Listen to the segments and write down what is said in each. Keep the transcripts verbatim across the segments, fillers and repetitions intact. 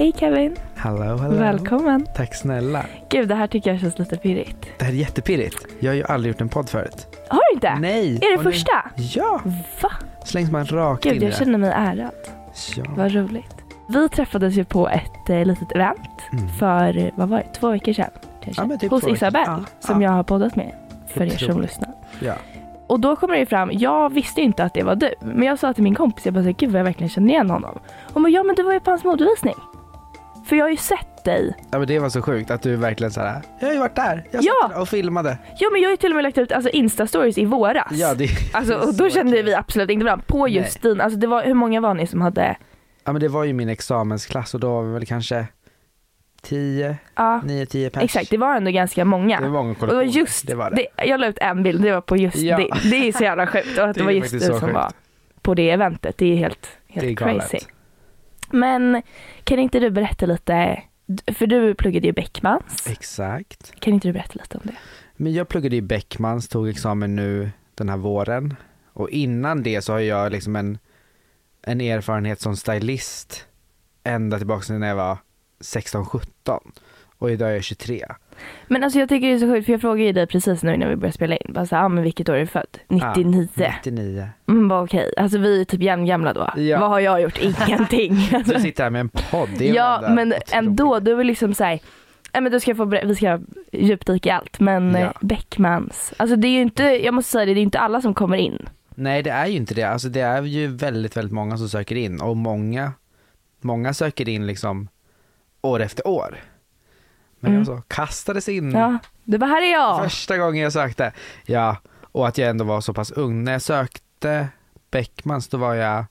Hej Kevin. Hallå, hallå. Välkommen. Tack snälla. Gud, det här tycker jag känns lite pirrigt. Det här är jättepirrigt. Jag har ju aldrig gjort en podd förut. Har du inte? Nej. Är det Och första? Nu... Ja. Va? Slängs man rakt Gud, in i jag det. känner mig ärad. Ja. Vad roligt. Vi träffades ju på ett eh, litet event Mm. för, vad var det, två veckor sedan? Ja, men typ hos två veckor. Isabelle, Ja, som ja. jag har poddat med, för er som Otroligt. lyssnar. Ja. Och då kommer det ju fram, jag visste inte att det var du. Men jag sa till min kompis, jag bara såhär, gud vad jag verkligen känner igen honom. Hon bara, ja men du var ju på hans modevisning. För jag har ju sett dig. Ja, men det var så sjukt att du verkligen så här. Jag har ju varit där. Jag Ja. satt och filmade. Ja men jag har ju till och med lagt ut alltså, Insta-stories i våras. Ja, det, Alltså, det är och då så kände kul. vi absolut inte varandra på just din, alltså det var, hur många var ni som hade? Ja, men det var ju min examensklass och då var vi väl kanske tio, Ja, nio, tio pers. exakt, det var ändå ganska många. Det var många Och det kollektioner. var just, det var det. det, jag la ut en bild, det var på just Ja. det. Det är så jävla sjukt. Och att det, Det var är just du faktiskt så som sjukt. var på det eventet. Det är helt, helt Det är galet. crazy. Men kan inte du berätta lite, för du pluggade ju Beckmans. Exakt. Kan inte du berätta lite om det? Men jag pluggade i Beckmans, tog examen nu den här våren. Och innan det så har jag liksom en, en erfarenhet som stylist ända tillbaka när jag var sexton sjutton. Och idag är jag tjugotre. Men alltså jag tycker det är så sjukt, för jag frågade ju dig precis nu när vi började spela in. Bara så här, ah, men vilket år är du född? nittionio. Ja, nittionio. Mm, bara okej. Alltså vi är typ jämngamla då. Ja. Vad har jag gjort? Ingenting. Du sitter här med en podd. Det är Ja, ändå men otroligt. ändå, du vill liksom säga, nej men du ska få ber- vi ska djupdyka i allt, men Ja. ja. Beckmans, alltså det är ju inte, jag måste säga det, det är inte alla som kommer in. Nej, det är ju inte det. Alltså det är ju väldigt, väldigt många som söker in. Och många, många söker in liksom år efter år. Men Mm. jag så kastades in Ja, det var här är jag. första gången jag sökte. Ja, och att jag ändå var så pass ung. När jag sökte Beckmans då var jag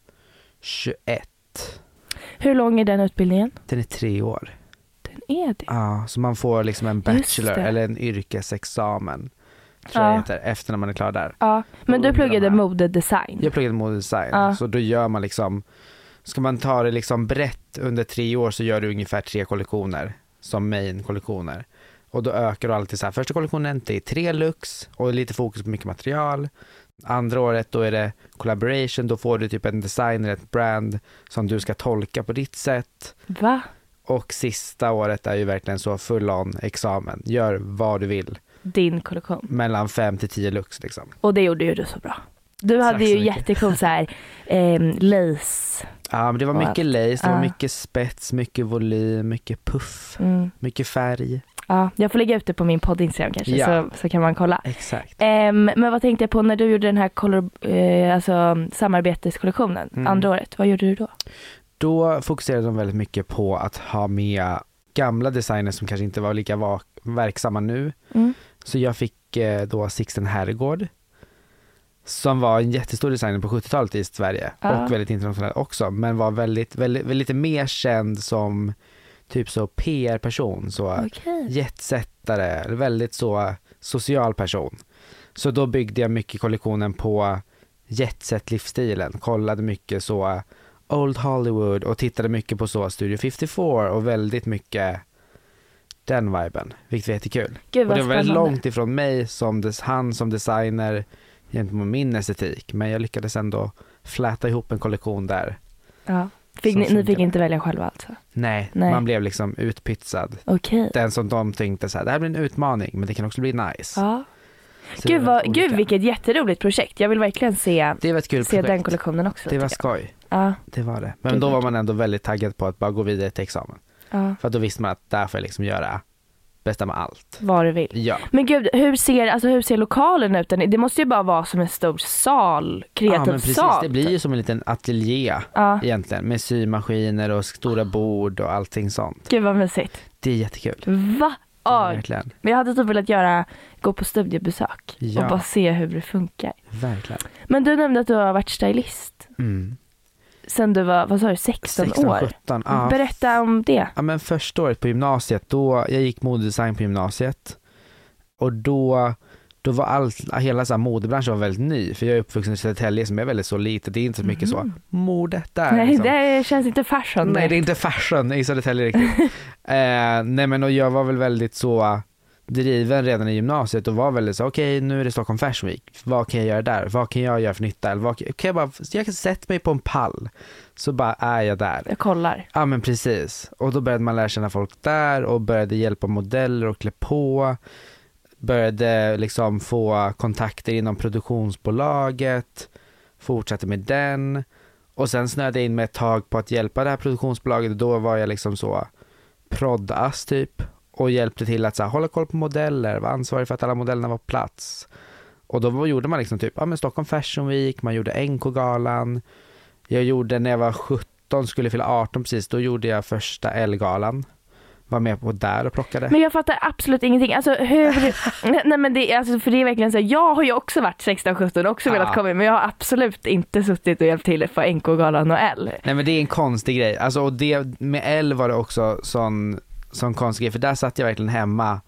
tjugoett. Hur lång är den utbildningen? Den är tre år. Den är det. Ja, så man får liksom en Just bachelor det. eller en yrkesexamen. Tror jag Ja. heter, efter när man är klar där. Ja, men du Under de pluggade här. modedesign. Jag pluggade modedesign, Ja. så då gör man liksom, ska man ta det liksom brett under tre år så gör du ungefär tre kollektioner som main-kollektioner. Och då ökar du alltid så här, första kollektionen det är tre looks och lite fokus på mycket material. Andra året då är det collaboration, då får du typ en designer, ett brand som du ska tolka på ditt sätt. Va? Och sista året är ju verkligen så full on examen, gör vad du vill. Din kollektion. Mellan fem till tio looks liksom. Och det gjorde ju du så bra. Du Tack hade så ju mycket. jättecool så här eh, lace. Ja, men det var Och mycket allt. lace, det var Ja. mycket spets, mycket volym, mycket puff, Mm. mycket färg. Ja, jag får lägga ut det på min podd Instagram kanske, Ja. så, så kan man kolla. Exakt. Ehm, men vad tänkte jag på när du gjorde den här color, eh, alltså, samarbetskollektionen Mm. andra året? Vad gjorde du då? Då fokuserade de väldigt mycket på att ha med gamla designers som kanske inte var lika va- verksamma nu. Mm. Så jag fick eh, då Sixten Herrgård som var en jättestor designer på sjuttiotalet i Sverige Ja. och väldigt internationell också, men var väldigt, väldigt, väldigt lite mer känd som typ så P R-person, så Okej. jetsättare, väldigt så social person. Så då byggde jag mycket kollektionen på jetset-livsstilen, kollade mycket så Old Hollywood och tittade mycket på så Studio femtiofyra och väldigt mycket den viben, vilket var jättekul. Gud Och vad det var väldigt spännande. långt ifrån mig som des- han som designer gentemot min estetik, men jag lyckades ändå fläta ihop en kollektion där. Ja. Fick som ni, ni fick funkade. inte välja själva alltså? Nej, Nej. man blev liksom utpytsad. Okej. Den som de tänkte så här, det här blir en utmaning, men det kan också bli nice. Ja. Så det Gud, var vad, olika. gud vilket jätteroligt projekt. Jag vill verkligen se, Det var ett kul se projekt. den kollektionen också. Det var tycker jag. skoj. Ja, Det var det. Men Gud, då vad var man ändå väldigt taggad på att bara gå vidare till examen. ja. För att då visste man att där får jag liksom göra bästa med allt. Vad du vill. Ja. Men gud, hur ser, alltså, hur ser lokalen ut? Det måste ju bara vara som en stor sal, kreativ Ja, men precis. sal. Det blir ju som en liten ateljé Ja, egentligen. Med symaskiner och stora bord och allting sånt. gud vad mysigt. Det är jättekul. Va? Det är Ja, verkligen. men jag hade typ velat göra, gå på studiebesök Ja. och bara se hur det funkar. Verkligen. Men du nämnde att du har varit stylist Mm. sen du var, vad sa du, sexton, sexton år. sjutton. Ja. Berätta om det. Ja, men första året på gymnasiet, då jag gick modedesign på gymnasiet. Och då då var allt, hela så här modebranschen var väldigt ny, för jag är uppvuxen i Södertälje som är väldigt så lite, det är inte så mycket så mode där. Nej, liksom. det känns inte fashion. Nej, det är inte fashion i Södertälje riktigt. eh, nej, men och jag var väl väldigt så driven redan i gymnasiet och var väldigt så, okej, okay, nu är det Stockholm Fashion Week. Vad kan jag göra där? Vad kan jag göra för nytta? Eller vad kan, kan jag bara, jag kan sätta mig på en pall så bara är jag där. Jag kollar. Ja men precis. Och då började man lära känna folk där och började hjälpa modeller och klä på. Började liksom få kontakter inom produktionsbolaget. Fortsatte med den. Och sen snöade jag in med ett tag på att hjälpa det här produktionsbolaget. Då var jag liksom så proddas typ. Och hjälpte till att så här, hålla koll på modeller. Var ansvarig för att alla modellerna var på plats. Och då gjorde man liksom typ ja, men Stockholm Fashion Week. Man gjorde N K-galan. Jag gjorde när jag var sjutton, skulle fylla arton precis. Då gjorde jag första L-galan. Var med på där och plockade. Men jag fattar absolut ingenting. Alltså hur... Nej men det är, alltså, för det är verkligen så här, jag har ju också varit sexton sjutton också ja. velat komma in. Men jag har absolut inte suttit och hjälpt till för N K-galan och L. Nej men det är en konstig grej. Alltså och det, med L var det också sån, sån konstig grej. För där satt jag verkligen hemma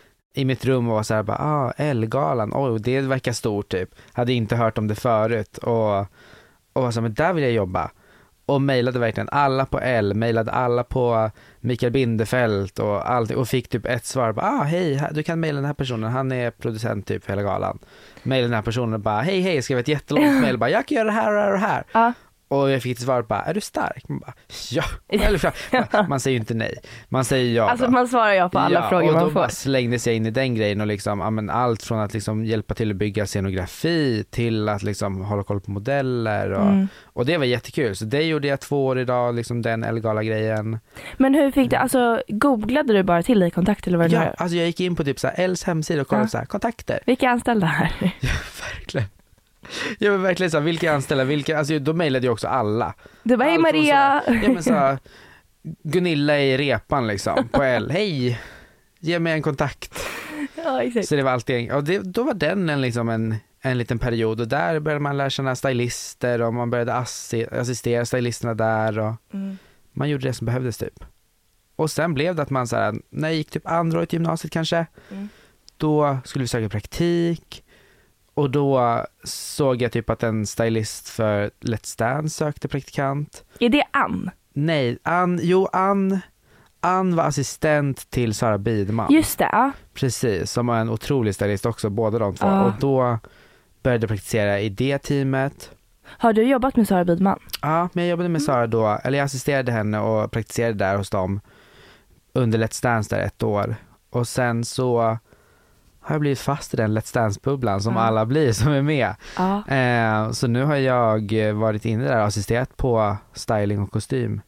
i mitt rum och var så här bara, ah, L-galan. Oj, det verkar stort typ. Hade inte hört om det förut. Och, och var så här, men där vill jag jobba. Och mejlade verkligen alla på L, mejlade alla på Mikael Bindefeld och allt, och fick typ ett svar bara, ah hej, du kan mejla den här personen, han är producent typ för hela galan. Mejlade den här personen och bara, hej hej, skrev ett jättelångt mejl bara, jag kan göra det här och det här och det här. Ja. Och jag fick ett svar bara, är du stark? Man bara, ja. Eller, man säger ju inte nej. Man säger ja. Alltså då. man svarar ja på alla ja, frågor man får. Och då bara slängdes jag in i den grejen och liksom, ja, men allt från att liksom hjälpa till att bygga scenografi till att liksom hålla koll på modeller. Och, mm. och det var jättekul. Så det gjorde jag två år idag, liksom den L-gala-grejen. Men hur fick du, alltså googlade du bara till dig kontakt eller vad det Ja, var? alltså jag gick in på typ så här L's hemsida och kollade ja. så här, kontakter. Vilka anställda här? Ja, verkligen. Jag var verkligen så här, vilka anställda, vilka, alltså då mejlade jag också alla. Du bara, hej Maria. Så, ja men så här, Gunilla i repan liksom, på L, hej, ge mig en kontakt. Ja, exakt. Så det var alltid, och det, då var den en, liksom en, en liten period och där började man lära känna stylister och man började assi- assistera stylisterna där och mm. man gjorde det som behövdes typ. Och sen blev det att man så här, när jag gick typ andra året i gymnasiet kanske, mm. då skulle vi söka praktik. Och då såg jag typ att en stylist för Let's Dance sökte praktikant. Är det Ann? Nej, Ann, jo Ann, Ann var assistent till Sara Bidman. Just det, ja. Precis, som var en otrolig stylist också, båda de två. Ja. Och då började jag praktisera i det teamet. Har du jobbat med Sara Bidman? Ja, men jag jobbade med Sara då, eller jag assisterade henne och praktiserade där hos dem under Let's Dance där ett år. Och sen så har jag blivit fast i den Let's Dance-bubblan som ja. alla blir som är med. Ja. Eh, så nu har jag varit inne där och assisterat på styling och kostym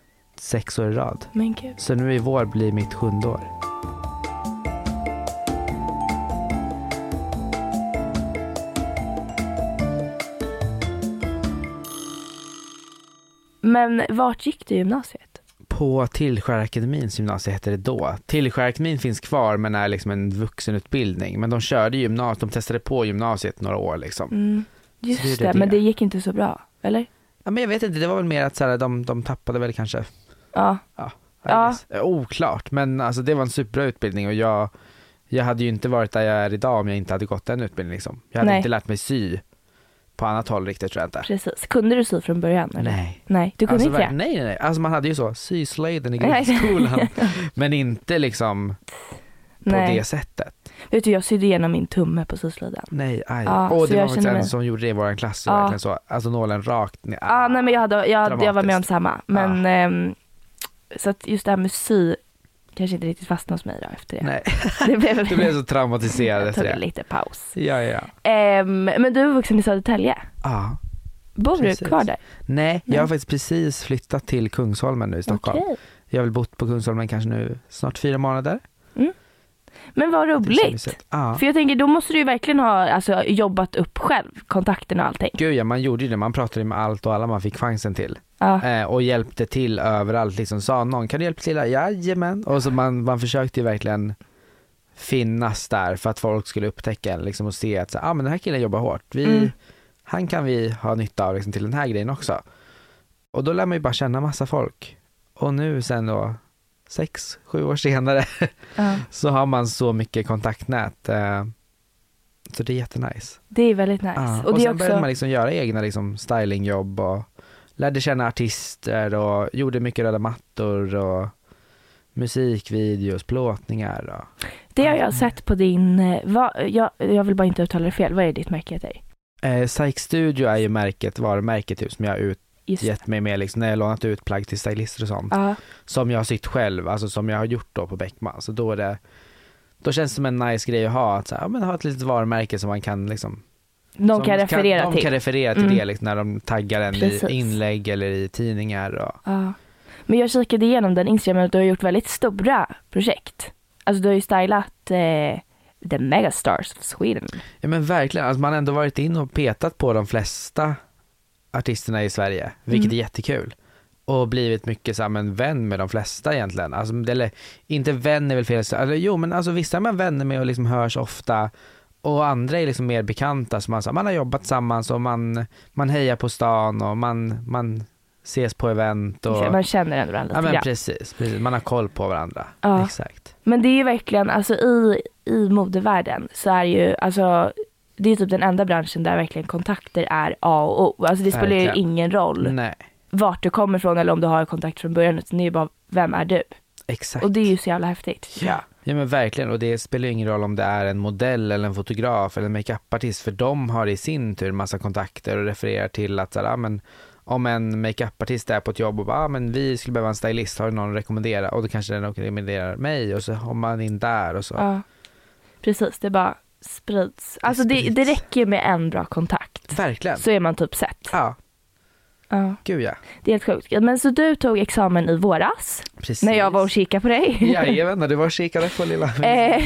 sex år i rad. Men gud. Så nu i vår blir mitt sjunde år. Men vart gick du i gymnasiet? På Tillskärarakademin gymnasiet heter det då. Tillskärarakademin finns kvar men är liksom en vuxenutbildning. Men de körde gymnasiet, de testade på gymnasiet några år liksom. Mm. Just det, det, det, men det gick inte så bra, eller? Ja, men jag vet inte, det var väl mer att så här, de, de tappade väl kanske. Ja. Ja, ja. Oklart, men alltså, det var en superbra utbildning och jag, jag hade ju inte varit där jag är idag om jag inte hade gått den utbildningen. Liksom. Jag hade Nej. inte lärt mig sy på annat håll riktigt, tror jag inte. Precis. Kunde du sy från början? Eller? Nej. Nej, du kunde alltså, inte det? Nej, nej, nej. Alltså man hade ju så, syslöjden i grundskolan. Men inte liksom på nej. det sättet. Vet du, jag sydde igenom min tumme på syslöjden. Nej, aj. Ja, och det var faktiskt en mig. som gjorde det i vår klass. Ja. Verkligen så. Alltså nålen rakt ner. Ja, nej, men jag, hade, jag, jag var med om samma. Men, Ja. ehm, så att just det här med sy kanske inte riktigt fastnade hos mig då efter det. Nej, Det blev, du blev så traumatiserad jag efter tog det. lite paus. Ja, ja. Ehm, men du är vuxen i Södertälje. Ja. Bor Precis. du kvar där? Nej, Nej. jag har faktiskt precis flyttat till Kungsholmen nu i Stockholm. Okej. Jag har väl bott på Kungsholmen kanske nu snart fyra månader. Men vad Det roligt. känns så- Ja. För jag tänker, då måste du ju verkligen ha alltså, jobbat upp själv, kontakterna och allting. Gud ja, man gjorde ju det. Man pratade med allt och alla man fick chansen till. Ja. Eh, och hjälpte till överallt. Liksom sa någon, kan du hjälpa till? Jajamän. Och så man, man försökte ju verkligen finnas där för att folk skulle upptäcka en liksom, och se att så, ah, men den här killen jobbar hårt. Vi, Mm. Han kan vi ha nytta av liksom, till den här grejen också. Och då lär man ju bara känna massa folk. Och nu sen då, sex, sju år senare Ja. så har man så mycket kontaktnät. Eh, så det är jättenice. Det är väldigt nice. Ja, Och, och det är sen också... började man liksom göra egna liksom, stylingjobb och lärde känna artister och gjorde mycket röda mattor och musikvideos, plåtningar. Och... Det har jag sett på din... eh, Va, jag, jag vill bara inte uttala det fel. Vad är ditt märke heter? Eh, Psych Studio är ju märket, varumärket som jag ut, Just gett mig med liksom, när jag lånat ut plagg till stylister och sånt. Ja. Som jag har sytt själv, alltså som jag har gjort då på Beckman. Så då är det, då känns det som en nice grej att ha, att så här, ja, men ha ett litet varumärke som man kan liksom, De kan referera kan, till. De kan referera till Mm. det liksom, när de taggar en Precis. i inlägg eller i tidningar. Och... Ja. Men jag kikade igenom den Instagramen och du har gjort väldigt stora projekt. Alltså du har ju stylat eh, The Megastars of Sweden. Ja men verkligen, alltså, man har ändå varit in och petat på de flesta artisterna i Sverige, vilket Mm. är jättekul. Och blivit mycket så här, men vän med de flesta egentligen. Alltså, eller inte vän är väl fel. Alltså, jo men alltså vissa är man vänner med och liksom hörs ofta. Och andra är liksom mer bekanta. Så man, så, man har jobbat tillsammans och man, man hejar på stan och man, man ses på event. Och, Man känner ändå varandra ja lite men grann. precis, precis, man har koll på varandra. Ja. Exakt. Men det är ju verkligen, alltså i, i modevärlden så är ju, alltså det är typ den enda branschen där verkligen kontakter är A och O. Alltså det spelar ju Verkligen. ingen roll Nej, vart du kommer ifrån eller om du har kontakt från början, utan det är ju bara, vem är du? exakt. Och det är ju så jävla häftigt. Ja. Ja men verkligen, och det spelar ju ingen roll om det är en modell eller en fotograf eller en makeupartist, för de har i sin tur massa kontakter och refererar till att så här, ja, men om en makeupartist är på ett jobb och bara, ah, men vi skulle behöva en stylist, har du någon att rekommendera? Och då kanske den rekommenderar mig och så har man in där och så. Ja, precis, det bara sprids. Alltså det, sprids. det räcker med en bra kontakt. Verkligen. Så är man typ sett. Ja, Ja, gud ja. det är helt sjukt. Men så du tog examen i våras, Precis. när jag var och kikade på dig. Jajamän, du var och kikade på lilla. Eh,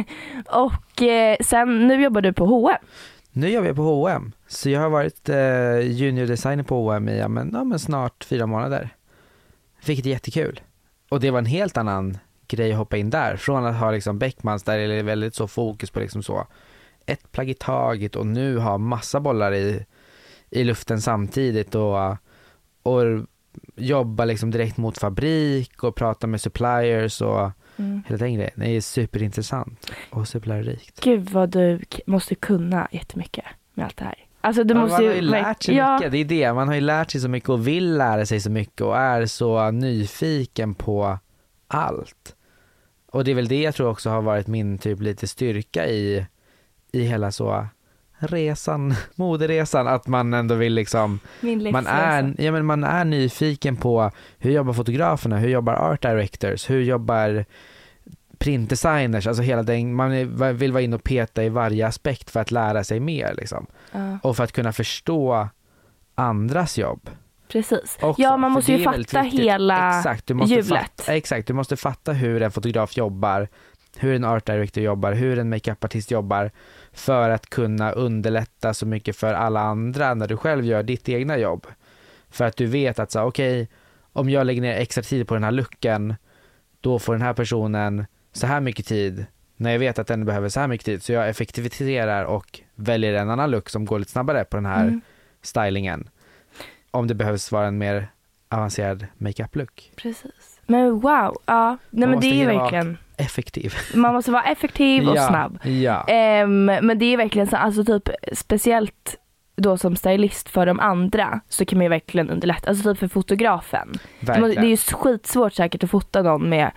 och eh, sen, nu jobbar du på H och M. Nu jobbar jag på H och M. Så jag har varit eh, junior designer på H och M i ja, men, ja, men snart fyra månader. Vilket är jättekul. Och det var en helt annan grej att hoppa in där. Från att ha liksom Beckmans där det är väldigt så fokus på liksom så ett plagg i taget och nu ha massa bollar i, i luften samtidigt och, och jobba liksom direkt mot fabrik och prata med suppliers och Mm. hela den grejen. Det är superintressant och superlärorikt. Gud vad du k- måste kunna jättemycket med allt det här. Alltså du Ja, måste man ju har ju lärt sig ja, mycket, det är det. Man har ju lärt sig så mycket och vill lära sig så mycket och är så nyfiken på allt. Och det är väl det jag tror också har varit min typ lite styrka i, i hela så resan, moderesan, att man ändå vill liksom, min man är, ja, men man är nyfiken på hur jobbar fotograferna, hur jobbar art directors, hur jobbar printdesigners, alltså hela den, man är, vill vara in och peta i varje aspekt för att lära sig mer liksom. Ja, Och för att kunna förstå andras jobb. precis. Också, Ja, man för måste det ju är väldigt fatta viktigt. hela exakt, du måste hjulet. Fatta, exakt, du måste fatta hur en fotograf jobbar, hur en art director jobbar, hur en makeupartist jobbar för att kunna underlätta så mycket för alla andra när du själv gör ditt egna jobb. För att du vet att så okej, okay, om jag lägger ner extra tid på den här looken, då får den här personen så här mycket tid. När jag vet att den behöver så här mycket tid, så jag effektiviserar och väljer en annan look som går lite snabbare på den här Mm. stylingen. Om det behövs vara en mer avancerad makeup-look. Precis. Men wow, ja. Nej, men måste det är ju hinna vara verkligen, Effektiv. man måste vara effektiv och ja, snabb. Ja. Ehm, men det är verkligen så, alltså typ speciellt då som stylist för de andra så kan man ju verkligen underlätta, alltså typ för fotografen. Det Verkligen. är ju skitsvårt säkert att fota någon med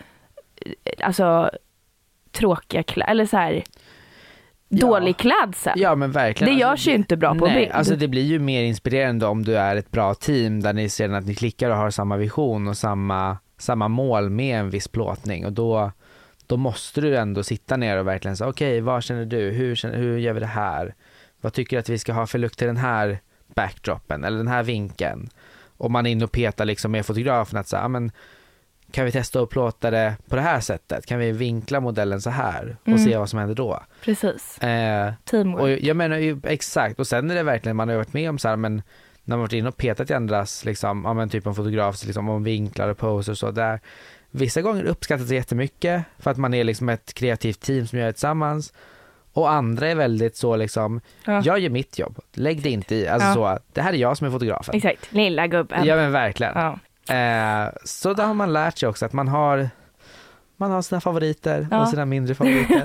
alltså tråkiga kläder eller så här Ja. dålig klädsel. Ja, men verkligen. Det görs alltså, ju inte bra på nej, bild. alltså det blir ju mer inspirerande om du är ett bra team där ni ser att ni klickar och har samma vision och samma, samma mål med en viss plåtning, och då, då måste du ändå sitta ner och verkligen säga okej, okay, vad känner du? Hur, känner, hur gör vi det här? Vad tycker du att vi ska ha för look till den här backdropen eller den här vinkeln? Och man är inne och petar liksom med fotografen att säga, men kan vi testa att plåta det på det här sättet? Kan vi vinkla modellen så här och Mm. se vad som händer då? Precis. Eh, Teamwork. och jag menar ju exakt, och sen är det verkligen, man har ju varit med om så här, men när man varit inne och petat i andras liksom, ja men typ en fotograf liksom, om vinklar och pose och så där, vissa gånger uppskattas det jättemycket för att man är liksom ett kreativt team som gör det tillsammans, och andra är väldigt så liksom, Ja. jag gör mitt jobb, lägg det inte i, alltså Ja. så, det här är jag som är fotografen. Exakt, lilla gubben. Ja men verkligen. Ja. Eh, så där har man lärt sig också att man har man har sina favoriter Ja. och sina mindre favoriter.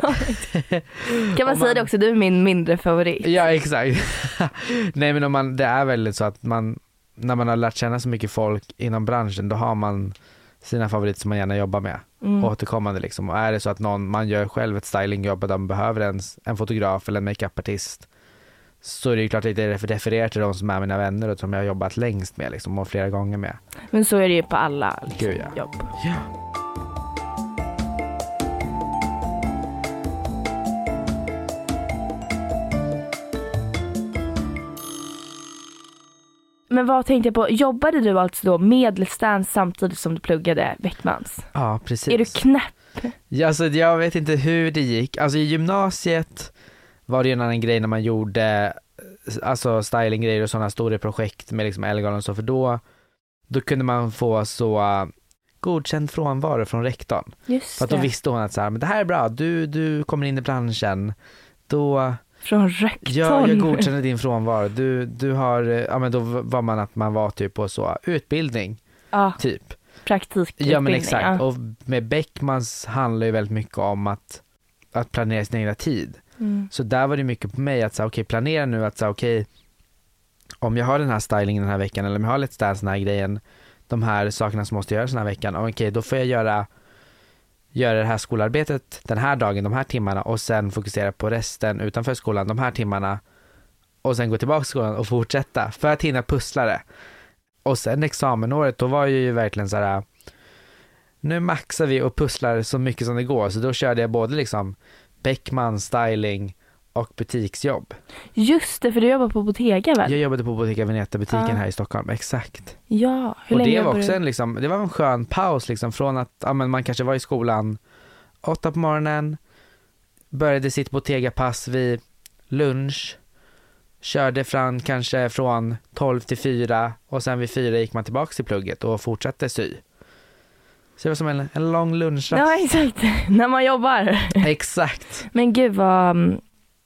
Kan man Om säga man- det också, du är min mindre favorit. Ja, exakt. Nej, men om man, det är väldigt så att man, när man har lärt känna så mycket folk inom branschen, då har man sina favoriter som man gärna jobbar med. Mm. Återkommande liksom. Och är det så att någon, man gör själv ett stylingjobb och de behöver en, en fotograf eller en makeupartist, så är det ju klart att jag refererar till de som är mina vänner och som jag har jobbat längst med liksom, och flera gånger med. Men så är det ju på alla liksom, Gud, ja. jobb. Ja. Men vad tänkte jag på? Jobbade du alltså då med Let's Dance samtidigt som du pluggade Beckmans? Ja, precis. Är du knäpp? Ja, alltså, jag vet inte hur det gick. Alltså i gymnasiet var det ju en annan grej när man gjorde alltså stylinggrejer och sådana stora projekt med liksom Ellegalan och så, för då, då kunde man få så uh, godkänd frånvaro från rektorn. Just för att det. då visste hon att så här, men det här är bra, du, du kommer in i branschen. Då Från rektorn? Ja, jag godkänner din frånvaro. Du, du har, ja men då var man att man var typ på så utbildning. Ja, typ. praktikutbildning. Ja men exakt. Ja. Och med Beckmans handlar ju väldigt mycket om att, att planera sin egna tid. Mm. Så där var det mycket på mig att säga, okej, okay, planera nu att säga, okej, okay, om jag har den här stylingen den här veckan eller om jag har Let's Dance den här grejen, de här sakerna som måste göras den här veckan, okej, okay, då får jag göra göra det här skolarbetet den här dagen, de här timmarna, och sen fokusera på resten utanför skolan de här timmarna, och sen gå tillbaka till skolan och fortsätta för att hinna pussla det. Och sen examenåret, då var jag ju verkligen så här, nu maxar vi och pusslar så mycket som det går, så då körde jag både liksom Beckman, styling och butiksjobb. Just det, för du jobbar på Bottega väl? Jag jobbade på Bottega Veneta-butiken ah. här i Stockholm, exakt. Ja, hur och länge det var också du? en, liksom, det var en skön paus liksom, från att ja, men man kanske var i skolan åtta på morgonen, började sitt Bottega-pass vid lunch, körde fram kanske från tolv till fyra, och sen vid fyra gick man tillbaka till plugget och fortsatte sy. Så det var som en, en lång lunchrast. Ja, exakt. När man jobbar. Exakt. Men gud vad,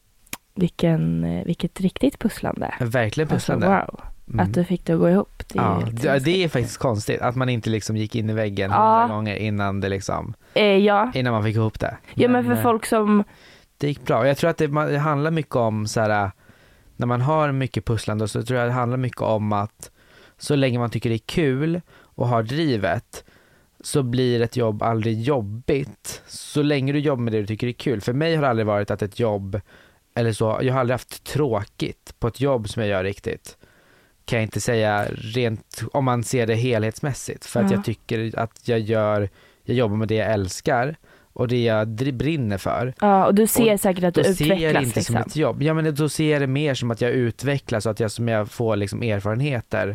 vilken, vilket riktigt pusslande. Verkligen pusslande. Alltså, wow. Mm. Att du fick det att gå ihop. Det är, ja, helt det, det är faktiskt konstigt att man inte liksom gick in i väggen ja. hundra gånger innan det liksom, eh, ja. innan man fick ihop det. Ja, men för eh, folk som... Det gick bra. Och jag tror att det, det handlar mycket om så här, när man har mycket pusslande, så tror jag det handlar mycket om att så länge man tycker det är kul och har drivet, så blir ett jobb aldrig jobbigt. Så länge du jobbar med det du tycker är kul. För mig har det aldrig varit att ett jobb, eller så, jag har aldrig haft tråkigt på ett jobb som jag gör riktigt. Kan jag inte säga rent, om man ser det helhetsmässigt. För att Ja. jag tycker att jag gör, jag jobbar med det jag älskar och det jag brinner för. Ja, och du ser och säkert att du då utvecklas. ser jag det inte liksom. som ett jobb. Ja, men då ser jag det mer som att jag utvecklas och att jag, som jag får liksom erfarenheter.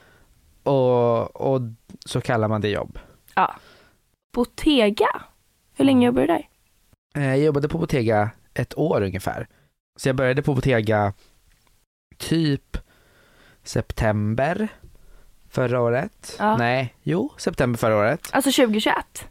Och, och så kallar man det jobb. Ja. Bottega? Hur länge jobbar du där? Jag jobbade på Bottega ett år ungefär. Så jag började på Bottega typ september förra året. Ja. Nej, jo, september förra året. Alltså tjugohundratjugoett?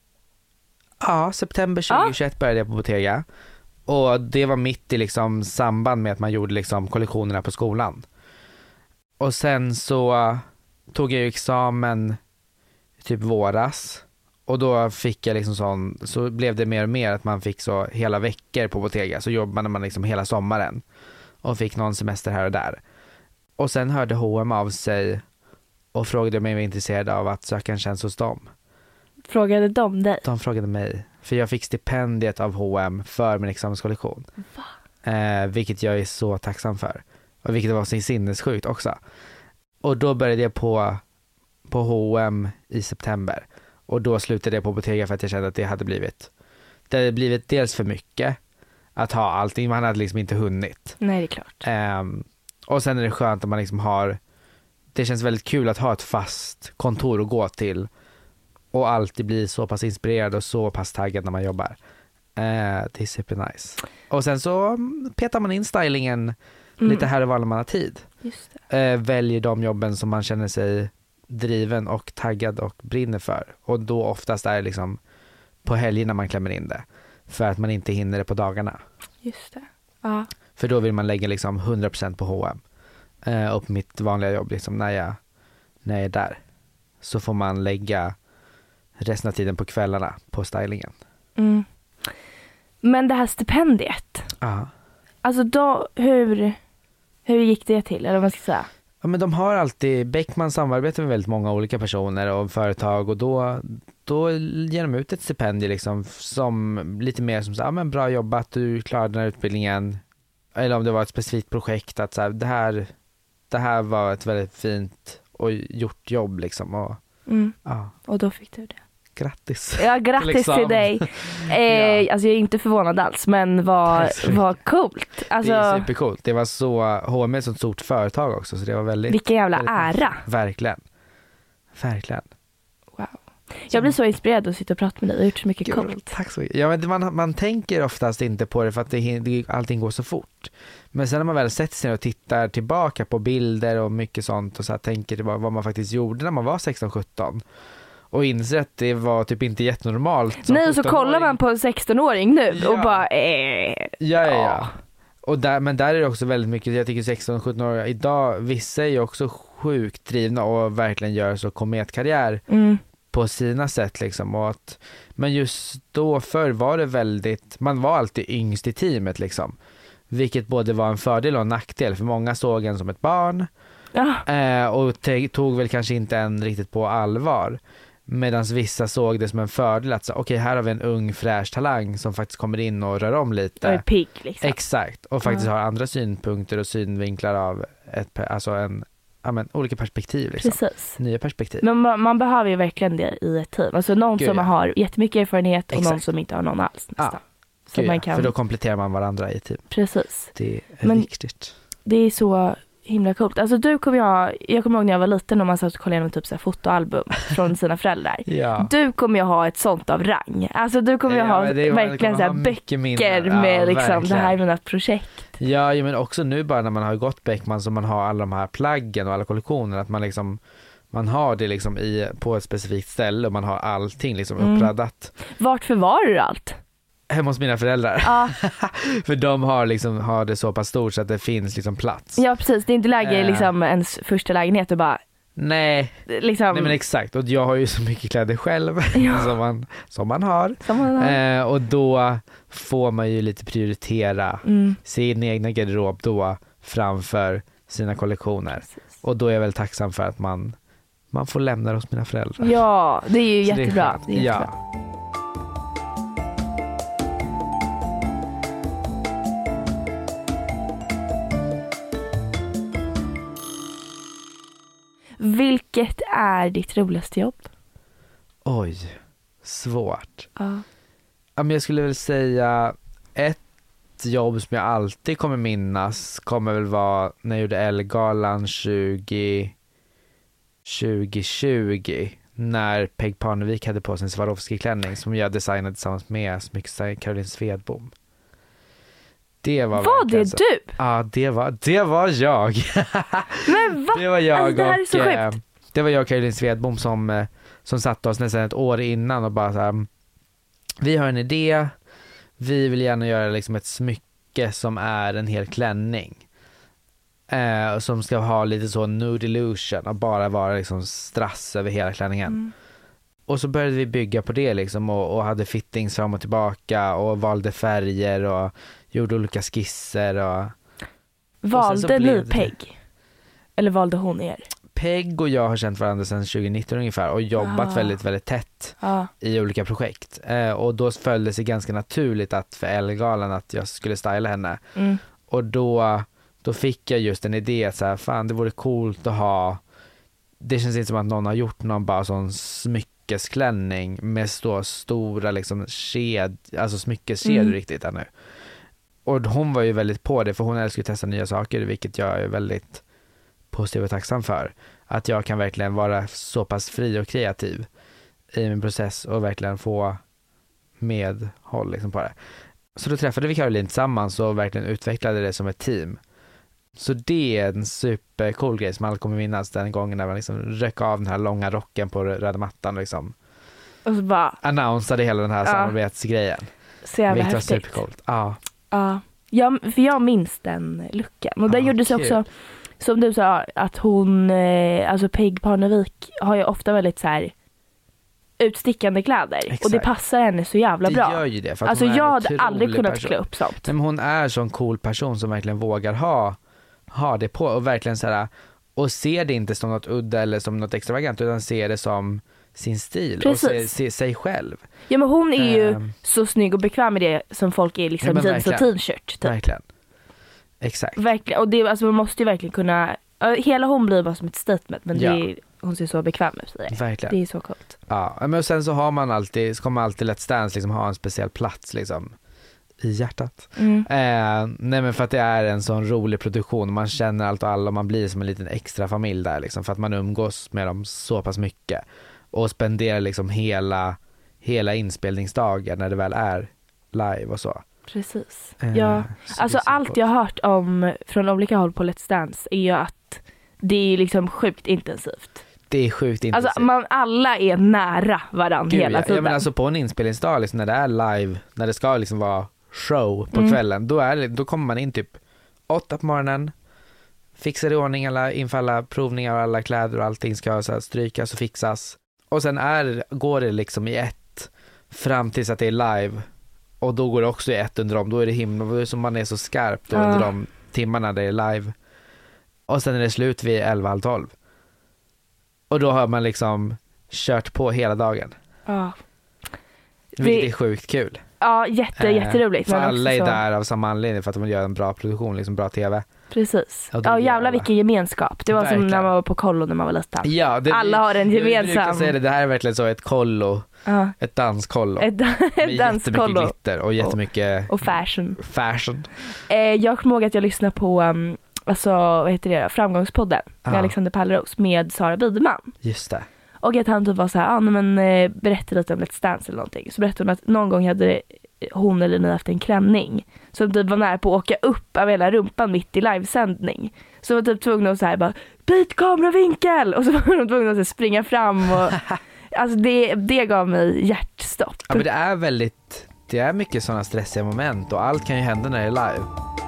Ja, september tjugohundratjugoett började jag på Bottega. Och det var mitt i liksom samband med att man gjorde liksom kollektionerna på skolan. Och sen så tog jag ju examen typ våras. Och då fick jag liksom sån, så blev det mer och mer att man fick så hela veckor på Bottega. Så jobbade man liksom hela sommaren. Och fick någon semester här och där. Och sen hörde H och M av sig och frågade om jag var intresserad av att söka en tjänst hos dem. Frågade de dig? De frågade mig. För jag fick stipendiet av H och M för min examenskollektion. Va? Eh, vilket jag är så tacksam för. Och vilket var så sinnessjukt också. Och då började jag på, på H och M i september. Och då slutade jag på Bottega för att jag kände att det hade blivit det hade blivit dels för mycket att ha allting. Man hade liksom inte hunnit. Nej, det är klart. Eh, och sen är det skönt att man liksom har, det känns väldigt kul att ha ett fast kontor att gå till. Och alltid bli så pass inspirerad och så pass taggad när man jobbar. Eh, det är super nice. Och sen så petar man in stylingen Mm. lite här och var när man har tid. Just det. Eh, väljer de jobben som man känner sig driven och taggad och brinner för. Och då oftast är det liksom på helgerna man klämmer in det. För att man inte hinner det på dagarna. Just det. Ja. För då vill man lägga liksom hundra procent på H och M. Eh, och på mitt vanliga jobb liksom när jag, när jag är där. Så får man lägga resten av tiden på kvällarna på stylingen. Mm. Men det här stipendiet. Ja. Alltså då, hur, hur gick det till? Eller vad man ska säga? Ja, men de har alltid, Beckman samarbetar med väldigt många olika personer och företag, och då, då ger de ut ett stipendium liksom, som lite mer som så, ja, men bra jobbat, du klarade den här utbildningen, eller om det var ett specifikt projekt att så här, det här det här var ett väldigt fint och gjort jobb liksom och Mm. ja, Och då fick du det. grattis. Ja, grattis Liksom. till dig. Eh, Ja. Alltså jag är inte förvånad alls, men vad, vad coolt. Alltså, Det är supercoolt. Det var så H och M är ett sånt stort företag också så det var väldigt vilken jävla väldigt- ära. Verkligen. Verkligen. Wow. Jag blir så inspirerad att sitta och prata med dig. Du har gjort så mycket Gud, coolt. tack så mycket. Ja, men man, man tänker oftast inte på det för att det, det, allting går så fort. Men sen när man väl sätter sig och tittar tillbaka på bilder och mycket sånt och så här, tänker vad, vad man faktiskt gjorde när man var sexton sjutton och inser att det var typ inte jättenormalt. Nej, och så kollar man på en sexton-åring nu Ja. och bara eh, Ja, ja, Ja. ja. Och där, men där är det också väldigt mycket, jag tycker sexton sjutton-åringar idag, vissa är ju också sjukt drivna och verkligen gör så kometkarriär mm, på sina sätt liksom. Och att, men just då förr var det väldigt, man var alltid yngst i teamet liksom. Vilket både var en fördel och en nackdel, för många såg en som ett barn ja. eh, och te- tog väl kanske inte en riktigt på allvar. Medan vissa såg det som en fördel att okej, okay, här har vi en ung fräsch talang som faktiskt kommer in och rör om lite. Och är pigg liksom. Exakt, och faktiskt Ja. har andra synpunkter och synvinklar av ett, pe- alltså en, ja, men, olika perspektiv liksom. Precis. Nya perspektiv. Men man, man behöver ju verkligen det i ett team. Alltså någon Gud, som ja. har jättemycket erfarenhet och Exakt. någon som inte har någon alls nästan. Ja. Så Gud, man ja, kan, för då kompletterar man varandra i team. precis. Det är Men- viktigt. Det är så himla coolt. Alltså du kommer jag, jag kommer ihåg när jag var liten och man satt och kollade igenom typ så här fotoalbum från sina föräldrar. Ja. Du kommer ju ha ett sånt av rang. Alltså du kommer ju Ja, ha men det är- man verkligen så kommer här ha mycket minnen. böcker Ja, med liksom, det verkligen. här är mina projekt. Ja, ja, men också nu bara när man har gått Beckman så man har alla de här plaggen och alla kollektioner, att man liksom man har det liksom i, på ett specifikt ställe och man har allting liksom Mm. uppraddat. Vart förvarar du allt? Hemma hos mina föräldrar. Ja, För de har liksom har det så pass stort så att det finns liksom plats. ja precis. Det är inte läge i Eh. liksom ens första lägenhet och bara Nej, liksom. nej men exakt. Och jag har ju så mycket kläder själv Ja. som, man, som man har. som man har. Eh, och då får man ju lite prioritera Mm. sin egna garderob då framför sina kollektioner. Precis. Och då är jag väl tacksam för att man, man får lämna det hos mina föräldrar. Ja, det är ju Så det är jättebra. skönt. Det är jättebra. Ja. Vilket är ditt roligaste jobb? Oj, svårt. Ja. Ja, men jag skulle väl säga ett jobb som jag alltid kommer minnas kommer väl vara när jag gjorde Ellegalan tjugo tjugo när Peg Parnevik hade på sig en Swarovski-klänning som jag designade tillsammans med smyckdesigner Caroline Svedbom. Det var Var verkligen det så- du? Ja, det var, det var jag. Men va? Det var jag Alltså, det här är så och, sjukt. eh, det var jag och Caroline Svedbom som, eh, som satt oss nästan ett år innan och bara så här, vi har en idé, vi vill gärna göra liksom ett smycke som är en hel klänning. Eh, som ska ha lite så nude illusion och bara vara liksom strass över hela klänningen. Mm. Och så började vi bygga på det liksom och, och hade fittings fram och tillbaka och valde färger och gjorde olika skisser och Valde så blev ni det- Peg? Eller valde hon er? Peg och jag har känt varandra sedan tjugo nitton ungefär och jobbat Ah. väldigt, väldigt tätt Ja. i olika projekt. Eh, och då föll det sig ganska naturligt att för Ellegalan att jag skulle styla henne. Mm. Och då, då fick jag just en idé att så här, fan det vore coolt att ha, det känns inte som att någon har gjort någon bara sån smyckesklänning med så stora liksom sked, alltså smyckeskedjor Mm. riktigt ännu. Och hon var ju väldigt på det för hon älskar att testa nya saker vilket jag är väldigt positiv och tacksam för. Att jag kan verkligen vara så pass fri och kreativ i min process och verkligen få medhåll liksom på det. Så då träffade vi Caroline tillsammans och verkligen utvecklade det som ett team. Så det är en supercool grej som alla kommer minnas den gången när man liksom röck av den här långa rocken på röda mattan och liksom Och så bara, annonsade hela den här Ja. samarbetsgrejen. så jävla Vilket var häftigt. supercoolt. Ja. Ja, ja, för jag minns den luckan. Och den Ah, gjordes kul. också, som du sa, att hon, eh, alltså Peg Parnevik har ju ofta väldigt så här utstickande kläder. Exakt. Och det passar henne så jävla Det bra. gör ju det. För att Alltså hon är jag en hade otrolig aldrig kunnat person. klä upp sånt. Nej, men hon är en sån cool person som verkligen vågar ha, ha det på och verkligen så här, och ser det inte som något udda eller som något extravagant utan ser det som sin stil Precis. och ser, ser sig själv. Ja, men hon är ju Ehm. så snygg och bekväm med det som folk är liksom Ja, men jeans och verkligen. t-shirt. Typ. Verkligen. Exakt. Verkligen. Och det, alltså, man måste ju verkligen kunna... Hela hon blir bara som ett statement. Men ja. det är, hon ser så bekväm ut i det. Verkligen. Det är så coolt. Ja, men sen så har man alltid, så kommer alltid Let's Dance liksom ha en speciell plats liksom i hjärtat. Mm. Eh, nej men för att det är en sån rolig produktion. Man känner allt och alla och man blir som en liten extra familj där liksom. För att man umgås med dem så pass mycket. Och spenderar liksom hela, hela inspelningsdagen när det väl är live och så. Precis. Eh, ja, alltså allt coolt. jag har hört om från olika håll på Let's Dance är ju att det är liksom sjukt intensivt. Det är sjukt intensivt. Alltså man, alla är nära varandra Gud, hela ja. tiden. Ja, men alltså på en inspelningsdag liksom, när det är live, när det ska liksom vara show på Mm. kvällen, då, är det, då kommer man in typ åtta på morgonen, fixar i ordning alla, inför alla provningar och alla kläder och allting ska så här, strykas och fixas. Och sen är, går det liksom i ett fram tills att det är live. Och då går det också i ett under dem. Då är det himla, då är det som man är så skarp då, Ja. under de timmarna det är live. Och sen är det slut vid elva, halv tolv. Och då har man liksom kört på hela dagen. Ja. Vilket Det- är sjukt kul. Ja, jätte, Eh, jätteroligt. För men alla också är så- där av samma anledning, för att de gör en bra produktion, liksom bra tv. Precis. Ja, då Ja, blir jävlar alla- vilken gemenskap. Det var som Verkligen. när man var på kollo när man var liten. Ja, det, Alla har en jag brukar gemensam- säga det, det här är verkligen så ett kollo, Ja. ett danskollo. Ett, med ett jättemycket danskollo. glitter och jättemycket Och fashion. fashion. Eh, jag kommer ihåg att jag lyssnade på um, alltså, vad heter det då? Framgångspodden med Ja. Alexander Pärleros med Sara Biderman. Just det. Och att han typ var så här, ah, nej, men eh, berätta lite om Let's Dance eller någonting. Så berättade hon att någon gång hade hon eller ni haft en klänning som typ var nära på att åka upp av hela rumpan mitt i livesändning. Så var typ tvungna att så här bara, byt kameravinkel! Och så var de tvungna att så här, springa fram och alltså det, det gav mig hjärtstopp. Ja, men det är väldigt, det är mycket sådana stressiga moment och allt kan ju hända när det är live.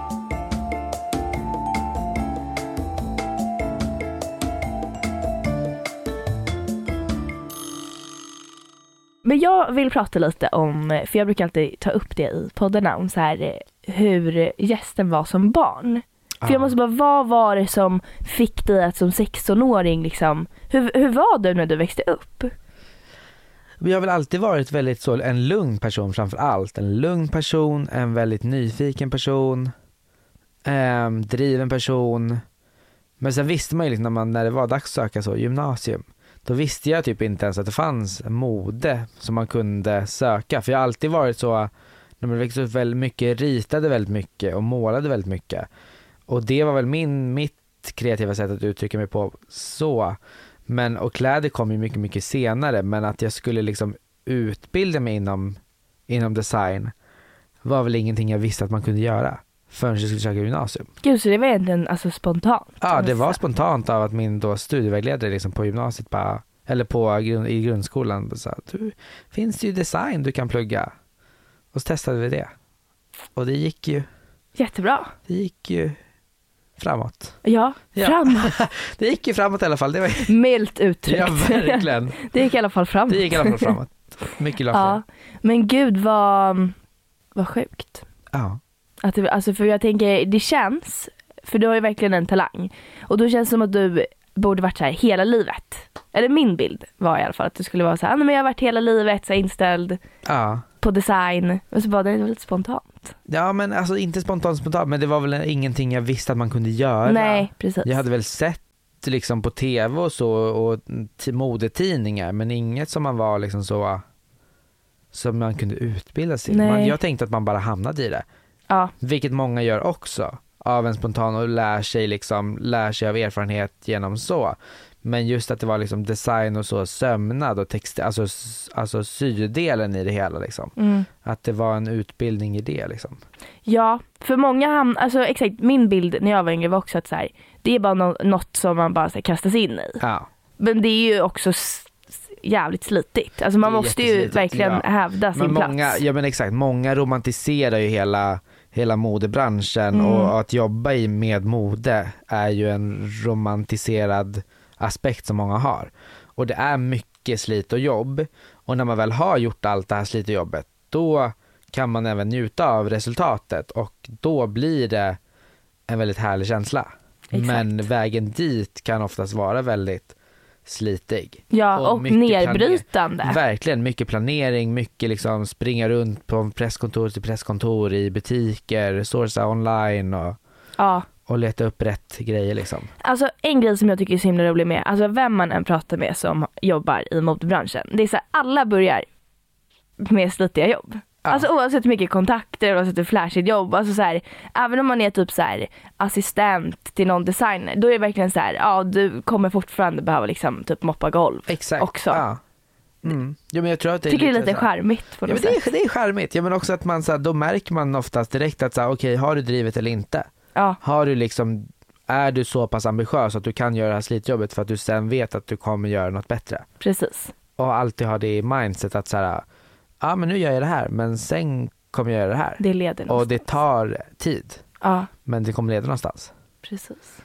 Men jag vill prata lite om, för jag brukar alltid ta upp det i poddarna, om så här, hur gästen var som barn. För jag måste bara, vad var det som fick dig att som sextonåring liksom, hur, hur var du när du växte upp? Men jag har väl alltid varit väldigt så, en lugn person framför allt. En lugn person, en väldigt nyfiken person, eh, driven person. Men sen visste man ju liksom när, man, när det var dags att söka så, gymnasium. Då visste jag typ inte ens att det fanns mode som man kunde söka. För jag har alltid varit så, när man växte upp väldigt mycket, ritade väldigt mycket och målade väldigt mycket. Och det var väl min, mitt kreativa sätt att uttrycka mig på så. Men, och kläder kom ju mycket, mycket senare. Men att jag skulle liksom utbilda mig inom, inom design var väl ingenting jag visste att man kunde göra förrän jag skulle söka gymnasium. Gud, så det var egentligen alltså spontant? Ja, det var spontant av att min då studievägledare liksom på gymnasiet bara, eller på grund, i grundskolan sa, du, finns det ju design du kan plugga. Och så testade vi det. Och det gick ju Jättebra. det gick ju framåt. Ja, Ja. framåt. Det gick ju framåt i alla fall. Det var Milt uttryckt. ja, verkligen. Det gick i alla fall framåt. Det gick i alla fall framåt. Mycket glad för Ja, men gud vad, vad sjukt. Ja. Att det, alltså för jag tänker, det känns, för du har ju verkligen en talang. Och då känns det som att du borde varit så här hela livet. Eller min bild var i alla fall att du skulle vara så här, ah, men jag har varit hela livet så här inställd Ja. på design. Och så var det lite spontant. Ja, men alltså inte spontant spontant, men det var väl ingenting jag visste att man kunde göra. Nej, precis. Jag hade väl sett liksom på tv och så och t- modetidningar, men inget som man var liksom så som man kunde utbilda sig. Nej. Man, jag tänkte att man bara hamnade i det. Ja, Vilket många gör också av en spontan och lär sig liksom lär sig av erfarenhet genom så. Men just att det var liksom design och så, sömnad och text, alltså, alltså sydelen i det hela liksom. mm. Att det var en utbildning i det liksom. Ja, för många hamn, alltså exakt, min bild när jag var yngre var också att så här, det är bara no- något som man bara så här, kastas in i. Ja. Men det är ju också s- s- jävligt slitigt. Alltså man Det är måste ju jätteslitigt, verkligen ja. hävda sin Men plats. många, ja men exakt, många romantiserar ju hela, hela modebranschen Mm. och att jobba i med mode är ju en romantiserad aspekt som många har. Och det är mycket slit och jobb. Och när man väl har gjort allt det här slit och jobbet, då kan man även njuta av resultatet och då blir det en väldigt härlig känsla. Exakt. Men vägen dit kan oftast vara väldigt slitig. Ja, och och, mycket nedbrytande. Verkligen, mycket planering, mycket liksom springa runt på presskontor till presskontor i butiker, sourca online och Ja. Och leta upp rätt grejer liksom. Alltså en grej som jag tycker är så himla rolig med, alltså vem man än pratar med som jobbar i modebranschen, det är så här, alla börjar med slitiga jobb. Ja. Alltså oavsett hur mycket kontakter, oavsett hur flashigt jobb, alltså så här, även om man är typ så här assistent till någon designer, då är det verkligen så här, ja du kommer fortfarande behöva liksom typ moppa golv. Exakt. Också. Ja. Mm. Ja, men jag tror att det är tycker lite, det är lite charmigt på något ja, men det, sätt. är, det är charmigt. Ja, men också att man så här, då märker man oftast direkt att så här, okej, har du drivet eller inte? Ja. Har du liksom, är du så pass ambitiös att du kan göra det här slitjobbet för att du sen vet att du kommer göra något bättre? Precis. Och alltid ha det i mindset att så här, ja men nu gör jag det här, men sen kommer jag göra det här. Det leder någonstans. Och det tar tid. Ja. Men det kommer leda någonstans. Precis.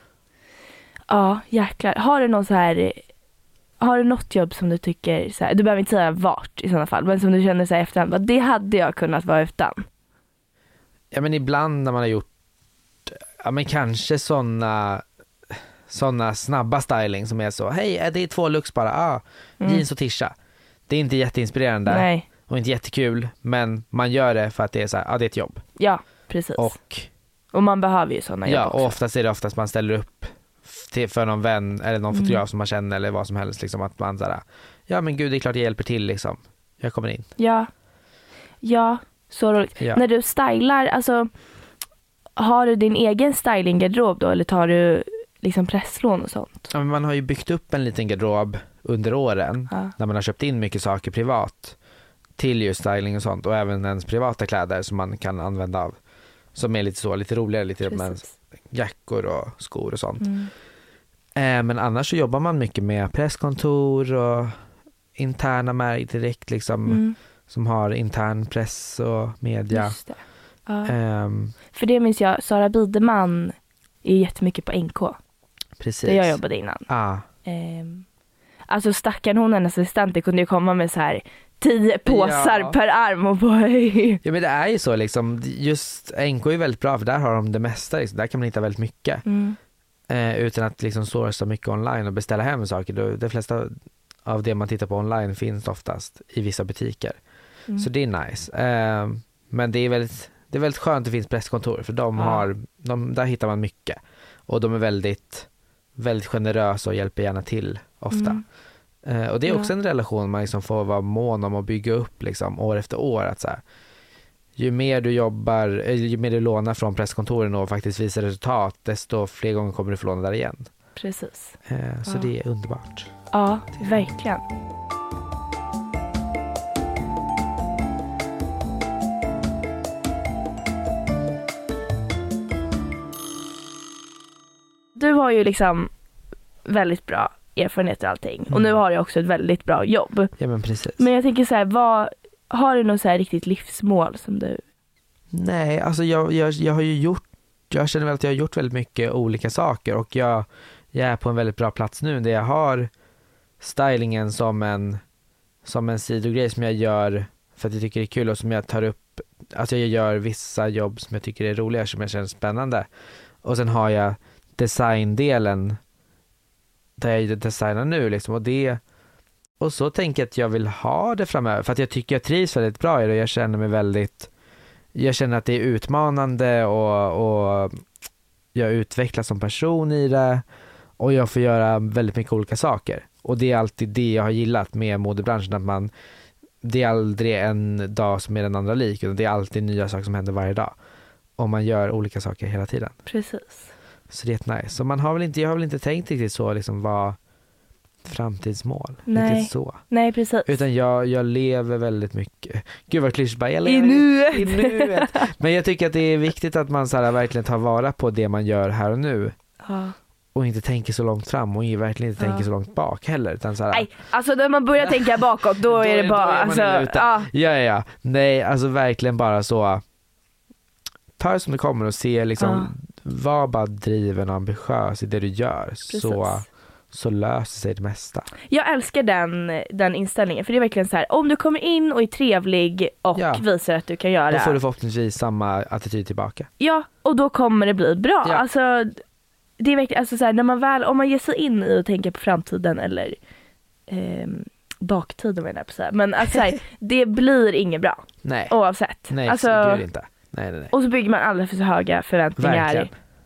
Ja, jäklar. Har du någon så här, har du något jobb som du tycker så här, du behöver inte säga vart i sådana fall, men som du känner så här efterhand, det hade jag kunnat vara utan? Ja, men ibland när man har gjort, ja men kanske sådana såna snabba styling som är så, hej, det är två looks bara, ah, mm. jeans och tisha. Det är inte jätteinspirerande. Nej. Och inte jättekul, men man gör det för att det är så här, ja det är ett jobb. Ja, precis. Och, och man behöver ju sådana jobb ja, också. Och oftast är det oftast man ställer upp till, för någon vän eller någon mm. fotograf som man känner eller vad som helst, liksom att man så här, ja men gud, det är klart jag hjälper till liksom. Jag kommer in. Ja. Ja, så roligt. Ja. När du stylar, alltså har du din egen stylinggarderob då, eller tar du liksom presslån och sånt? Ja, men man har ju byggt upp en liten garderob under åren, ja. När man har köpt in mycket saker privat till just styling och sånt, och även ens privata kläder som man kan använda av, som är lite så, lite roligare, lite med jackor och skor och sånt. Mm. Eh, men annars så jobbar man mycket med presskontor och interna märken direkt liksom, mm. som har intern press och media. Just det. Ja. Um, För det minns jag, Sara Biderman är jättemycket på N K. Precis. Där jag jobbade innan. Ah. Um, alltså stackarn, hon hennes assistent, det kunde ju komma med så här tio påsar ja. per arm och bara... Ja, men det är ju så liksom, just N K är väldigt bra för där har de det mesta liksom. Där kan man hitta väldigt mycket. Mm. Eh, utan att liksom sourca mycket online och beställa hem saker. Då, de flesta av det man tittar på online finns oftast i vissa butiker. Mm. Så det är nice. Eh, men det är väldigt, det är väldigt skönt att det finns presskontor, för de ja. har, de, där hittar man mycket. Och de är väldigt, väldigt generösa och hjälper gärna till ofta. Mm. Uh, och det är också ja. en relation man liksom får vara mån om att bygga upp liksom, år efter år. Att så här, ju mer du jobbar, ju mer du lånar från presskontoren och faktiskt visar resultat, desto fler gånger kommer du få låna där igen. Precis. Uh, så ja. det är underbart. Ja, verkligen. Du har ju liksom väldigt bra erfarenheter och allting. Mm. Och nu har jag också ett väldigt bra jobb. Ja, men precis. Men jag tänker så här, vad, har du något så här riktigt livsmål som du... Nej, alltså jag, jag, jag har ju gjort, jag känner väl att jag har gjort väldigt mycket olika saker, och jag, jag är på en väldigt bra plats nu där jag har stylingen som en, som en sidogrej som jag gör för att jag tycker det är kul, och som jag tar upp, alltså jag gör vissa jobb som jag tycker är roliga, som jag känner spännande. Och sen har jag designdelen där jag designar nu liksom, och det, och så tänker jag att jag vill ha det framöver, för att jag tycker jag trivs väldigt bra i det, och jag känner mig väldigt, jag känner att det är utmanande, och, och jag utvecklas som person i det, och jag får göra väldigt mycket olika saker, och det är alltid det jag har gillat med modebranschen, att man, det är aldrig en dag som är den andra lik, utan det är alltid nya saker som händer varje dag, och man gör olika saker hela tiden. Precis. Så det är nice. Så man har väl inte, jag har väl inte tänkt riktigt så liksom vad framtidsmål. Nej. Riktigt så. Nej, precis. Utan jag, jag lever väldigt mycket. Gud vad klyschigt, jag lever i nuet. I nuet. Men jag tycker att det är viktigt att man så här verkligen tar vara på det man gör här och nu. Ja. Och inte tänker så långt fram, och verkligen inte ja. tänker så långt bak heller, utan så här, nej, alltså när man börjar tänka bakåt då, då är det bara är alltså, ja. ja ja. Nej, alltså verkligen bara så, ta det som det kommer och se liksom, ja. var bara driven och ambitiös i det du gör. Precis. så så löser sig det mesta. Jag älskar den, den inställningen, för det är verkligen så här, om du kommer in och är trevlig och ja. visar att du kan göra, då får du förhoppningsvis samma attityd tillbaka. Ja, och då kommer det bli bra. Ja. Alltså det är verkligen, alltså så här, när man väl, om man ger sig in i och tänker på framtiden eller eh, baktiden, menar jag på så här. Men alltså så här, det blir inget bra. Nej. Oavsett. Nej, alltså, det gör det inte. Nej, nej, nej. Och så bygger man alldeles för så höga förväntningar. Verkligen.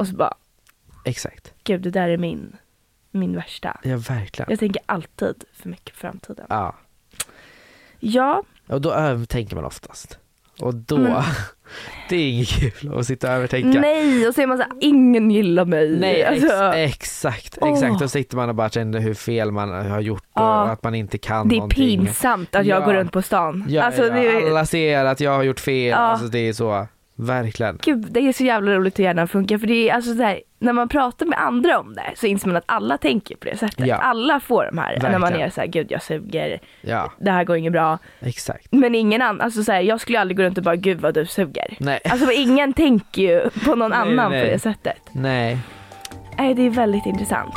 Och så bara, Exakt. gud det där är min, min värsta. Ja, verkligen. Jag tänker alltid för mycket på framtiden. Ja. Ja. Och då övertänker man oftast. Och då, Men... det är inget kul att sitta och övertänka. Nej, och så är man så här, ingen gillar mig. Nej, ex- alltså. exakt, Åh. exakt. Då sitter man och bara känner hur fel man har gjort och Ja. att man inte kan Det är någonting. pinsamt att jag Ja. går runt på stan. Ja, alltså, ja, det är... alla ser att jag har gjort fel. Ja. Alltså det är så, verkligen. Gud, det är så jävla roligt hur hjärnan funkar. För det är alltså så här, när man pratar med andra om det så inser man att alla tänker på det sättet. Ja. Alla får de här. Verkligen. När man är så här, gud jag suger, Ja, det här går inget bra. exakt. Men ingen annan, alltså så här, jag skulle aldrig gå runt och bara, gud vad du suger. Nej. Alltså ingen tänker ju på någon Nej, annan nej. på det sättet. Nej. Nej, det är väldigt intressant.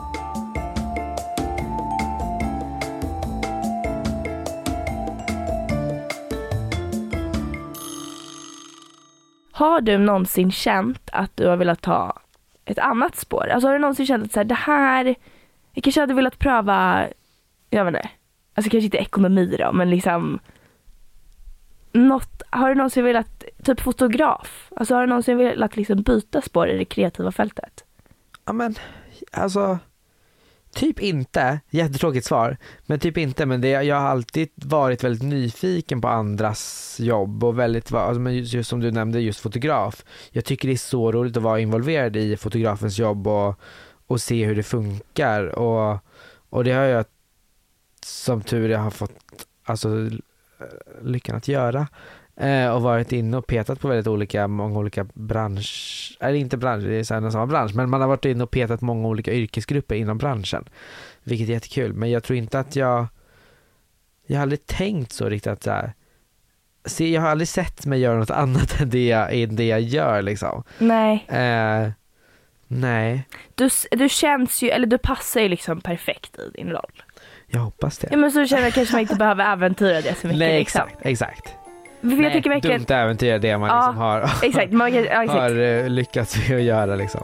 Har du någonsin känt att du har velat ta ett annat spår? Alltså har du någonsin känt att så här, det här, jag kanske hade velat pröva, jag vet inte, alltså kanske inte ekonomi då, men liksom något, har du någonsin velat, typ fotograf, alltså har du någonsin velat liksom byta spår i det kreativa fältet? Ja men, alltså typ inte, jättetråkigt svar, men typ inte, men det, jag har alltid varit väldigt nyfiken på andras jobb och väldigt, alltså, men just, just som du nämnde, just fotograf. Jag tycker det är så roligt att vara involverad i fotografens jobb och, och se hur det funkar och, och det har jag som tur jag har fått alltså lyckan att göra. Eh, och varit inne och petat på väldigt olika, många olika bransch, eller inte bransch, det är så här samma bransch, men man har varit inne och petat många olika yrkesgrupper inom branschen, vilket är jättekul, men jag tror inte att jag jag har aldrig tänkt så riktigt att så här, se, jag har aldrig sett mig göra något annat än det jag, än det jag gör liksom. Nej. Eh, nej. Du, du känns ju, eller du passar ju liksom perfekt i din roll. Jag hoppas det. Ja, men så känner jag kanske man inte behöver äventyra det så mycket. Nej, liksom. exakt, exakt. För Nej, jag tycker verkligen... dumt äventyr det man Ja, liksom har, exakt, man, ja, exakt. har uh, lyckats med att göra liksom.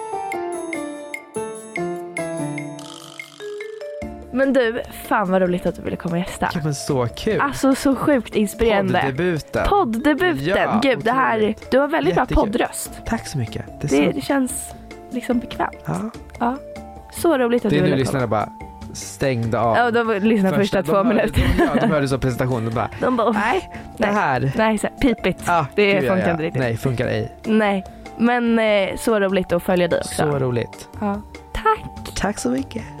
Men du, fan vad roligt att du ville komma och gästa. Ja, men så kul. Alltså så sjukt inspirerande. Poddebuten. Poddebuten. Ja, Gud, det här, du har väldigt Jättekul. bra poddröst. Tack så mycket. Det, är Det, så... det känns liksom bekvämt. ja. Ja. Så roligt att Det du är nu ville lyssnarna komma. bara stängde av. Ja, de lyssnade första, första två de hörde, minuter. De, ja, de hörde så presentationen och bara, De bara, nej, det nej. här. Nej, så här, pipigt. Ah, det gud, ja, funkar ja. inte riktigt. Nej, funkar ej. Nej, men eh, så roligt att följa dig också. Så roligt. Ja. Tack. Tack så mycket.